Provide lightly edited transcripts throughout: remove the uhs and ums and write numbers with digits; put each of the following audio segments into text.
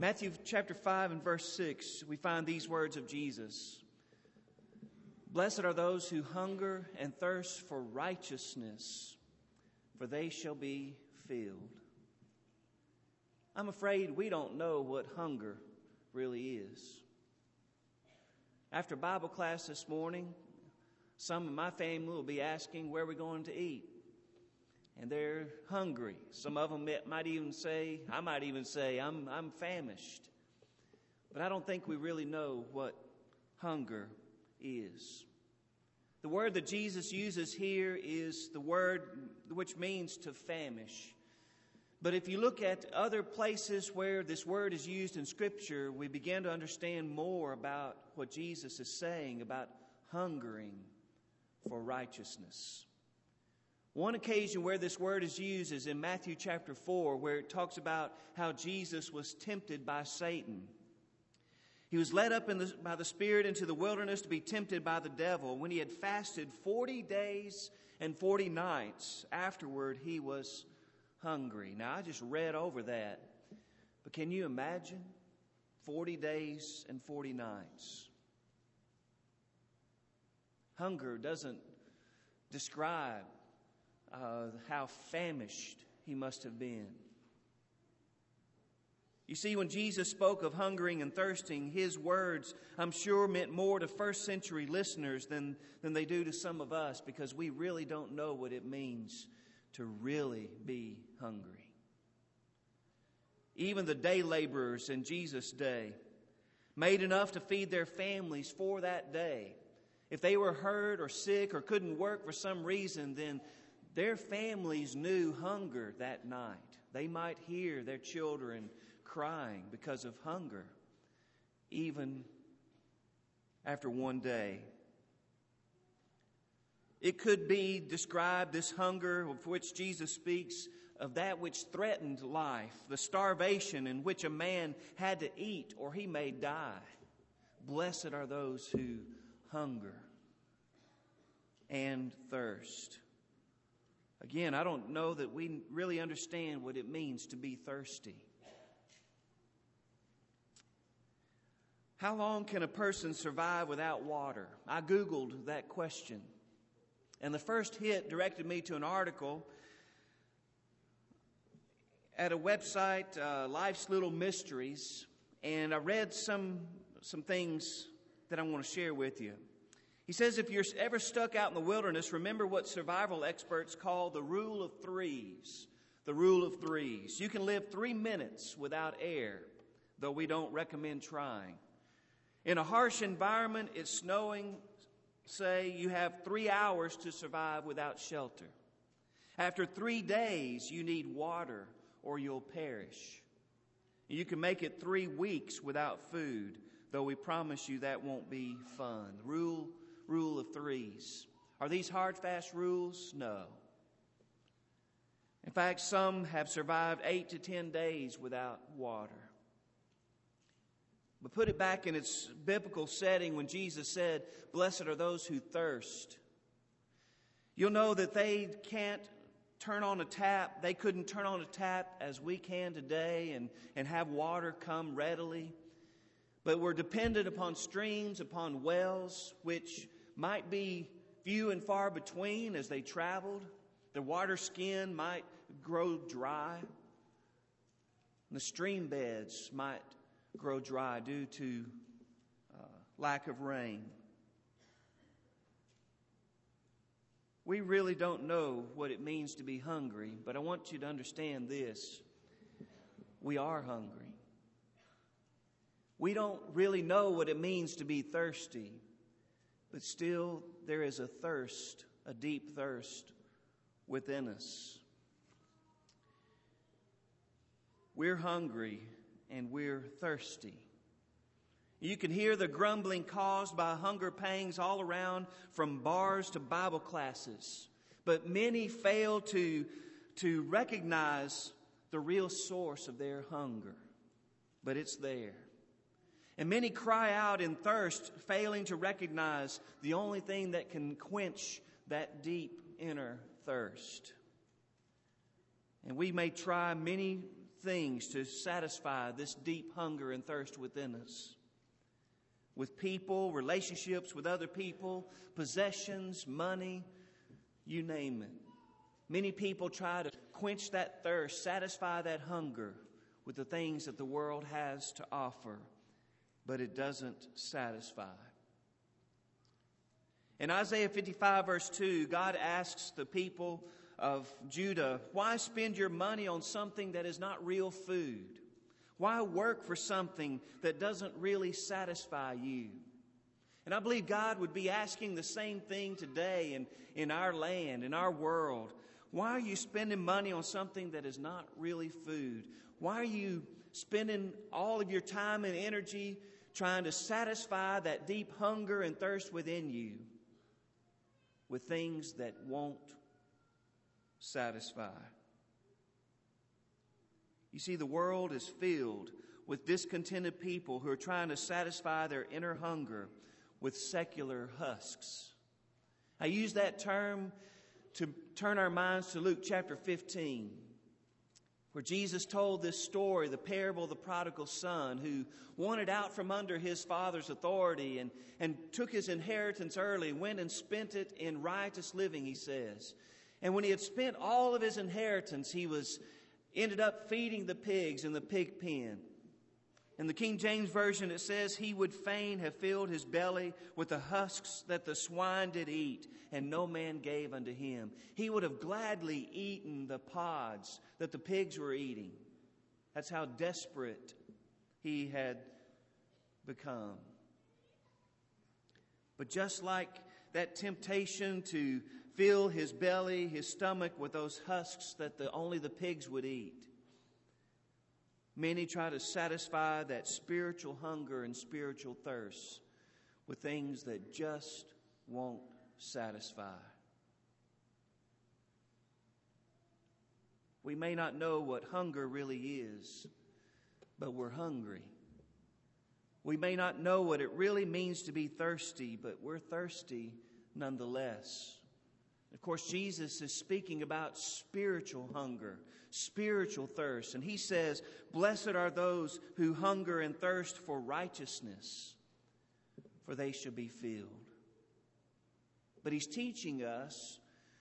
Matthew chapter 5 and verse 6, we find these words of Jesus. Blessed are those who hunger and thirst for righteousness, for they shall be filled. I'm afraid we don't know what hunger really is. After Bible class this morning, some of my family will be asking where we're going to eat. And they're hungry. Some of them might even say, I might even say, I'm famished. But I don't think we really know what hunger is. The word that Jesus uses here is the word which means to famish. But if you look at other places where this word is used in Scripture, we begin to understand more about what Jesus is saying about hungering for righteousness. One occasion where this word is used is in Matthew chapter 4, where it talks about how Jesus was tempted by Satan. He was led up by the Spirit into the wilderness to be tempted by the devil. When he had fasted 40 days and 40 nights, afterward he was hungry. Now, I just read over that, but can you imagine 40 days and 40 nights? Hunger doesn't describe how famished he must have been. You see, when Jesus spoke of hungering and thirsting, his words, I'm sure, meant more to first century listeners than they do to some of us, because we really don't know what it means to really be hungry. Even the day laborers in Jesus' day made enough to feed their families for that day. If they were hurt or sick or couldn't work for some reason, then their families knew hunger that night. They might hear their children crying because of hunger, even after one day. It could be described, this hunger of which Jesus speaks, of that which threatened life, the starvation in which a man had to eat or he may die. Blessed are those who hunger and thirst. Again, I don't know that we really understand what it means to be thirsty. How long can a person survive without water? I Googled that question. And the first hit directed me to an article at a website, Life's Little Mysteries. And I read some things that I want to share with you. He says, if you're ever stuck out in the wilderness, remember what survival experts call the rule of threes. The rule of threes. You can live 3 minutes without air, though we don't recommend trying. In a harsh environment, it's snowing, say, you have 3 hours to survive without shelter. After 3 days, you need water or you'll perish. You can make it 3 weeks without food, though we promise you that won't be fun. Rule of threes. Are these hard, fast rules? No. In fact, some have survived 8 to 10 days without water. But put it back in its biblical setting when Jesus said, blessed are those who thirst. You'll know that they can't turn on a tap. They couldn't turn on a tap as we can today and have water come readily. But we're dependent upon streams, upon wells, which might be few and far between as they traveled. The water skin might grow dry. The stream beds might grow dry due to lack of rain. We really don't know what it means to be hungry, but I want you to understand this. We are hungry. We don't really know what it means to be thirsty, but still there is a thirst, a deep thirst within us. We're hungry and we're thirsty. You can hear the grumbling caused by hunger pangs all around, from bars to Bible classes. But many fail to recognize the real source of their hunger. But it's there. And many cry out in thirst, failing to recognize the only thing that can quench that deep inner thirst. And we may try many things to satisfy this deep hunger and thirst within us. With people, relationships with other people, possessions, money, you name it. Many people try to quench that thirst, satisfy that hunger with the things that the world has to offer, but it doesn't satisfy. In Isaiah 55, verse 2, God asks the people of Judah, why spend your money on something that is not real food? Why work for something that doesn't really satisfy you? And I believe God would be asking the same thing today in our land, in our world. Why are you spending money on something that is not really food? Why are you spending all of your time and energy trying to satisfy that deep hunger and thirst within you with things that won't satisfy? You see, the world is filled with discontented people who are trying to satisfy their inner hunger with secular husks. I use that term to turn our minds to Luke chapter 15, where Jesus told this story, the parable of the prodigal son, who wanted out from under his father's authority and took his inheritance early, went and spent it in riotous living, he says. And when he had spent all of his inheritance, he ended up feeding the pigs in the pig pen. In the King James Version, it says, he would fain have filled his belly with the husks that the swine did eat, and no man gave unto him. He would have gladly eaten the pods that the pigs were eating. That's how desperate he had become. But just like that temptation to fill his belly, his stomach with those husks that only the pigs would eat, many try to satisfy that spiritual hunger and spiritual thirst with things that just won't satisfy. We may not know what hunger really is, but we're hungry. We may not know what it really means to be thirsty, but we're thirsty nonetheless. Of course, Jesus is speaking about spiritual hunger, spiritual thirst. And he says, blessed are those who hunger and thirst for righteousness, for they shall be filled. But he's teaching us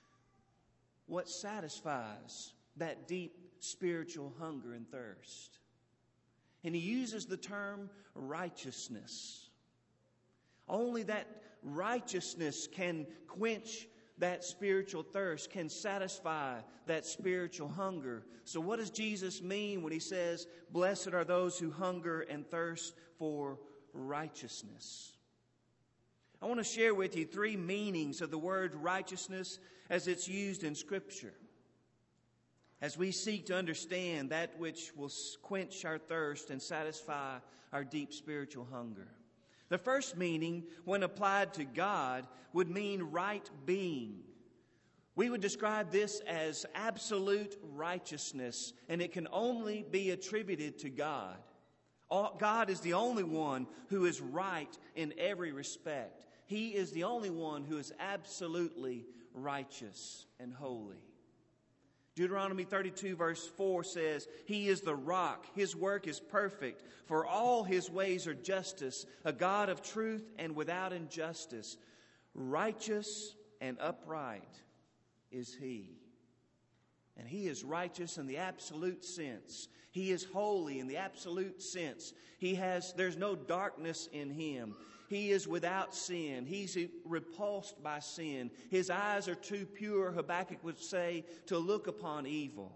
what satisfies that deep spiritual hunger and thirst. And he uses the term righteousness. Only that righteousness can quench that spiritual thirst, can satisfy that spiritual hunger. So what does Jesus mean when he says, blessed are those who hunger and thirst for righteousness? I want to share with you three meanings of the word righteousness as it's used in Scripture, as we seek to understand that which will quench our thirst and satisfy our deep spiritual hunger. The first meaning, when applied to God, would mean right being. We would describe this as absolute righteousness, and it can only be attributed to God. God is the only one who is right in every respect. He is the only one who is absolutely righteous and holy. Deuteronomy 32 verse 4 says, he is the rock, his work is perfect, for all his ways are justice, a God of truth and without injustice. Righteous and upright is he. And he is righteous in the absolute sense. He is holy in the absolute sense. There's no darkness in him. He is without sin. He's repulsed by sin. His eyes are too pure, Habakkuk would say, to look upon evil.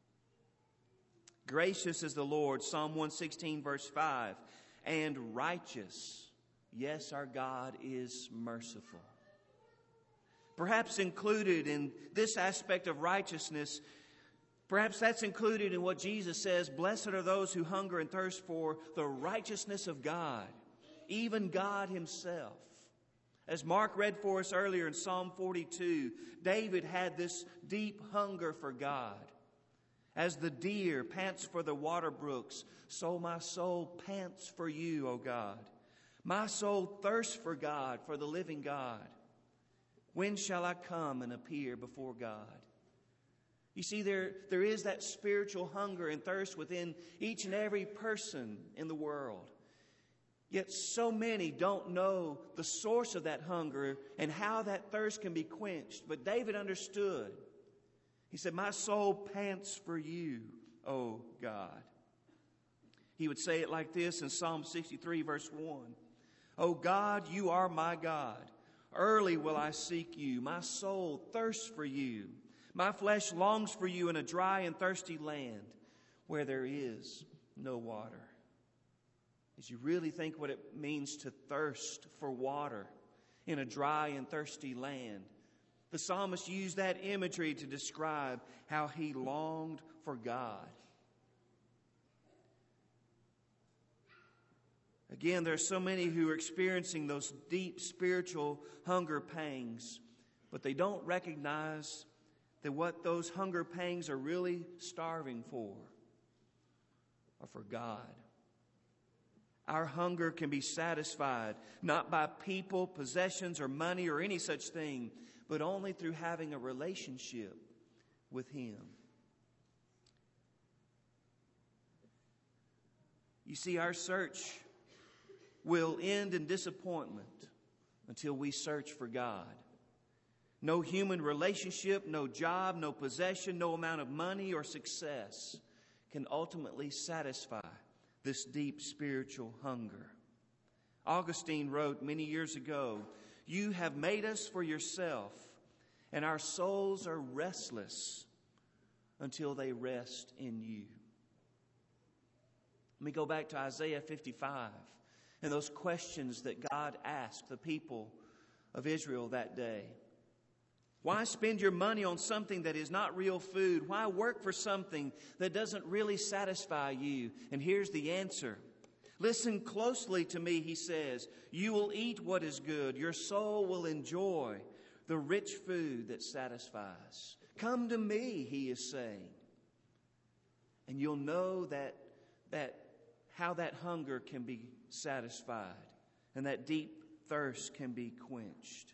Gracious is the Lord, Psalm 116, verse 5, and righteous. Yes, our God is merciful. Perhaps included in this aspect of righteousness, perhaps that's included in what Jesus says, blessed are those who hunger and thirst for the righteousness of God, even God himself. As Mark read for us earlier in Psalm 42, David had this deep hunger for God. As the deer pants for the water brooks, so my soul pants for you, O God. My soul thirsts for God, for the living God. When shall I come and appear before God? You see, there is that spiritual hunger and thirst within each and every person in the world. Yet so many don't know the source of that hunger and how that thirst can be quenched. But David understood. He said, "My soul pants for you, O God." He would say it like this in Psalm 63, verse 1. "O God, you are my God. Early will I seek you. My soul thirsts for you. My flesh longs for you in a dry and thirsty land where there is no water." As you really think what it means to thirst for water in a dry and thirsty land, the psalmist used that imagery to describe how he longed for God. Again, there are so many who are experiencing those deep spiritual hunger pangs, but they don't recognize that what those hunger pangs are really starving for are for God. Our hunger can be satisfied not by people, possessions, or money, or any such thing, but only through having a relationship with Him. You see, our search will end in disappointment until we search for God. No human relationship, no job, no possession, no amount of money or success can ultimately satisfy this deep spiritual hunger. Augustine wrote many years ago, "You have made us for yourself, and our souls are restless until they rest in you." Let me go back to Isaiah 55 and those questions that God asked the people of Israel that day. Why spend your money on something that is not real food? Why work for something that doesn't really satisfy you? And here's the answer. "Listen closely to me," he says. "You will eat what is good. Your soul will enjoy the rich food that satisfies. Come to me," he is saying. And you'll know that how that hunger can be satisfied and that deep thirst can be quenched.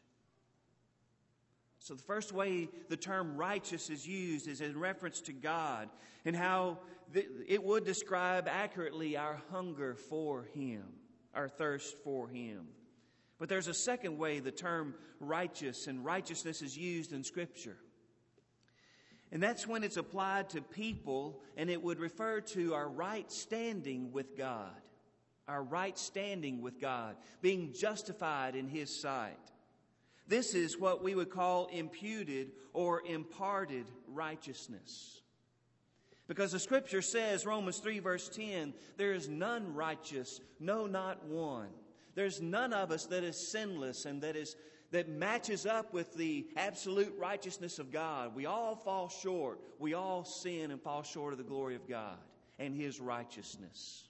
So the first way the term righteous is used is in reference to God and how it would describe accurately our hunger for Him, our thirst for Him. But there's a second way the term righteous and righteousness is used in Scripture. And that's when it's applied to people, and it would refer to our right standing with God. Our right standing with God, being justified in His sight. This is what we would call imputed or imparted righteousness. Because the Scripture says, Romans 3 verse 10, "There is none righteous, no, not one." There's none of us that is sinless and that matches up with the absolute righteousness of God. We all fall short. We all sin and fall short of the glory of God and His righteousness.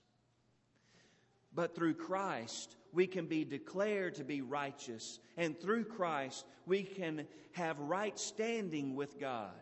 But through Christ, we can be declared to be righteous. And through Christ, we can have right standing with God.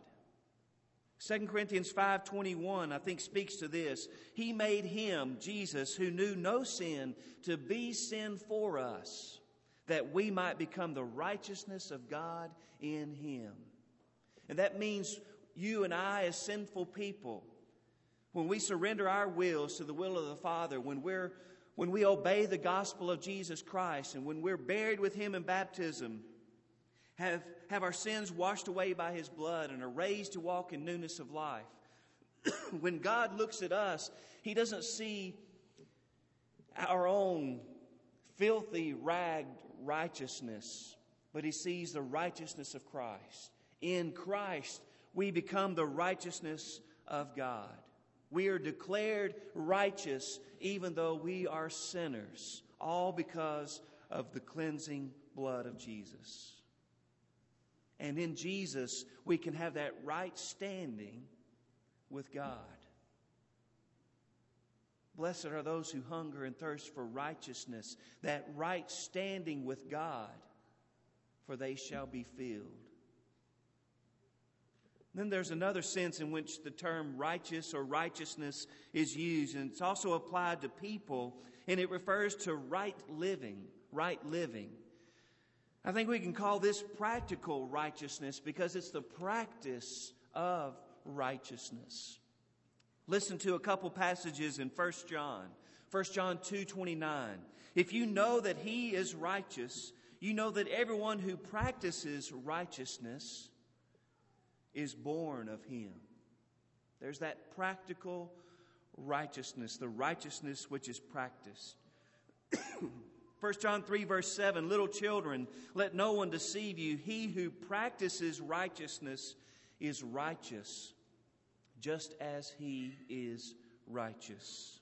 2 Corinthians 5:21, I think, speaks to this. "He made Him, Jesus, who knew no sin, to be sin for us, that we might become the righteousness of God in Him." And that means you and I, as sinful people, when we surrender our wills to the will of the Father, when we obey the gospel of Jesus Christ, and when we're buried with Him in baptism, have our sins washed away by His blood and are raised to walk in newness of life. When God looks at us, He doesn't see our own filthy, ragged righteousness, but He sees the righteousness of Christ. In Christ, we become the righteousness of God. We are declared righteous even though we are sinners, all because of the cleansing blood of Jesus. And in Jesus, we can have that right standing with God. Blessed are those who hunger and thirst for righteousness, that right standing with God, for they shall be filled. Then there's another sense in which the term righteous or righteousness is used, and it's also applied to people, and it refers to right living, right living. I think we can call this practical righteousness because it's the practice of righteousness. Listen to a couple passages in 1 John. 1 John 2:29. If you know that He is righteous, you know that everyone who practices righteousness is born of Him. There's that practical righteousness, the righteousness which is practiced. 1 John 3 verse 7, little children, let no one deceive you. He who practices righteousness is righteous, just as He is righteous.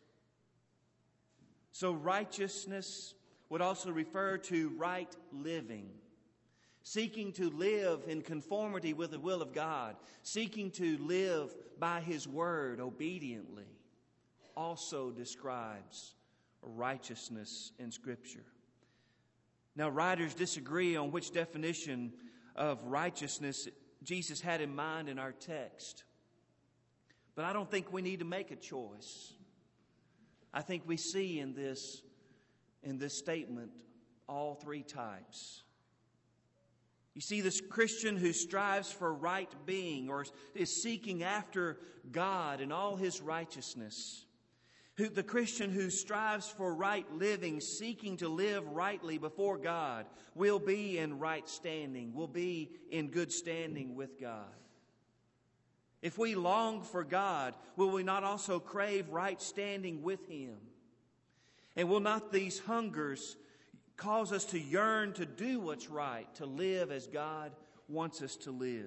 So righteousness would also refer to right living, seeking to live in conformity with the will of God, seeking to live by His word obediently, also describes righteousness in Scripture. Now, writers disagree on which definition of righteousness Jesus had in mind in our text. But I don't think we need to make a choice. I think we see in this statement all three types. You see, this Christian who strives for right being or is seeking after God and all His righteousness. The Christian who strives for right living, seeking to live rightly before God, will be in right standing, will be in good standing with God. If we long for God, will we not also crave right standing with Him? And will not these hungers cause us to yearn to do what's right, to live as God wants us to live?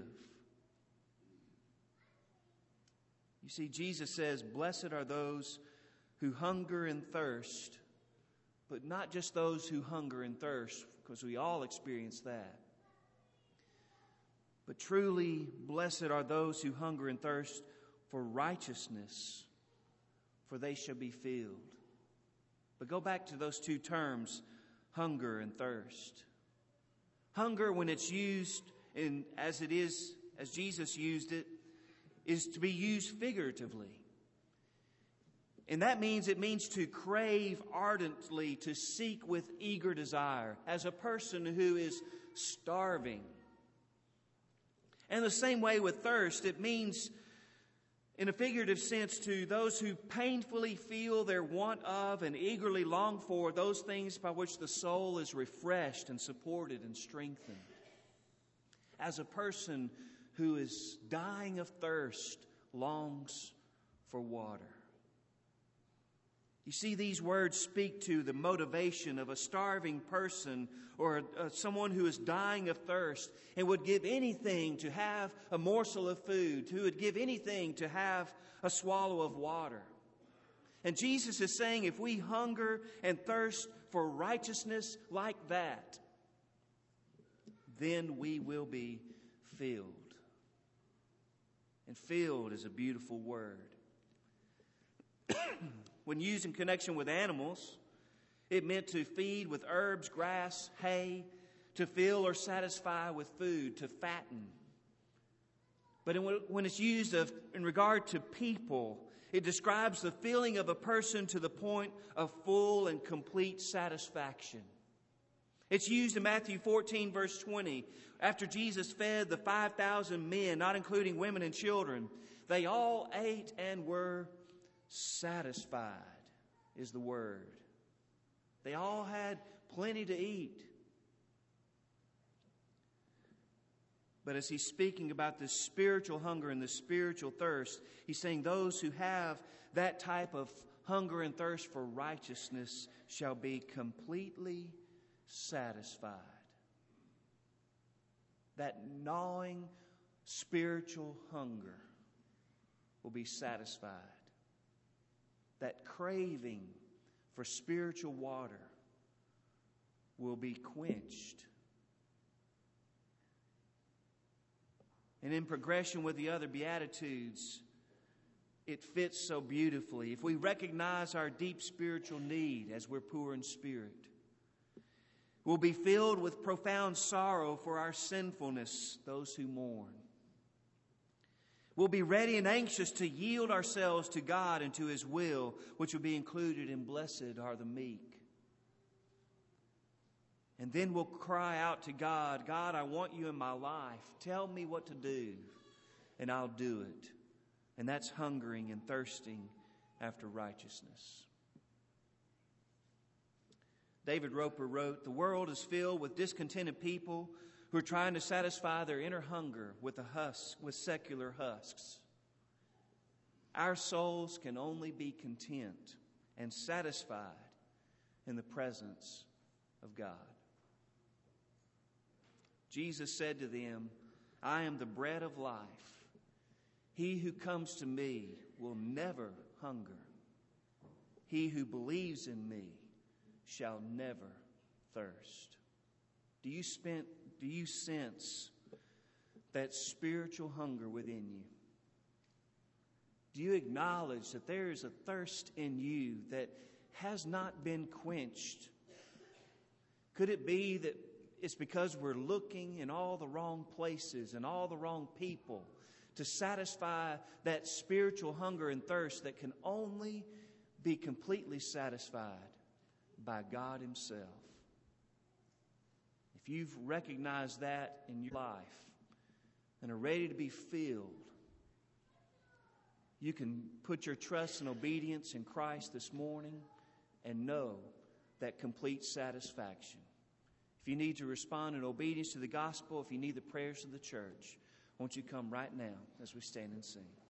You see, Jesus says, blessed are those who hunger and thirst, but not just those who hunger and thirst, because we all experience that. But truly, blessed are those who hunger and thirst for righteousness, for they shall be filled. But go back to those two terms, hunger and thirst. Hunger, when it's used as Jesus used it, is to be used figuratively. And that means it means to crave ardently, to seek with eager desire, as a person who is starving. And the same way with thirst, it means, in a figurative sense, to those who painfully feel their want of and eagerly long for those things by which the soul is refreshed and supported and strengthened. As a person who is dying of thirst longs for water. You see, these words speak to the motivation of a starving person or someone who is dying of thirst and would give anything to have a morsel of food, who would give anything to have a swallow of water. And Jesus is saying, if we hunger and thirst for righteousness like that, then we will be filled. And filled is a beautiful word. When used in connection with animals, it meant to feed with herbs, grass, hay, to fill or satisfy with food, to fatten. But when it's used in regard to people, it describes the feeling of a person to the point of full and complete satisfaction. It's used in Matthew 14, verse 20. After Jesus fed the 5,000 men, not including women and children, they all ate and were satisfied, is the word. They all had plenty to eat. But as he's speaking about this spiritual hunger and this spiritual thirst, he's saying those who have that type of hunger and thirst for righteousness shall be completely satisfied. That gnawing spiritual hunger will be satisfied. That craving for spiritual water will be quenched. And in progression with the other Beatitudes, it fits so beautifully. If we recognize our deep spiritual need as we're poor in spirit, we'll be filled with profound sorrow for our sinfulness, those who mourn. We'll be ready and anxious to yield ourselves to God and to His will, which will be included in blessed are the meek. And then we'll cry out to God, God, I want you in my life. Tell me what to do, and I'll do it. And that's hungering and thirsting after righteousness. David Roper wrote, "The world is filled with discontented people who are trying to satisfy their inner hunger with secular husks. Our souls can only be content and satisfied in the presence of God." Jesus said to them, "I am the bread of life. He who comes to me will never hunger. He who believes in me shall never thirst." Do you sense that spiritual hunger within you? Do you acknowledge that there is a thirst in you that has not been quenched? Could it be that it's because we're looking in all the wrong places and all the wrong people to satisfy that spiritual hunger and thirst that can only be completely satisfied by God Himself? If you've recognized that in your life and are ready to be filled, you can put your trust and obedience in Christ this morning and know that complete satisfaction. If you need to respond in obedience to the gospel, if you need the prayers of the church, won't you come right now as we stand and sing?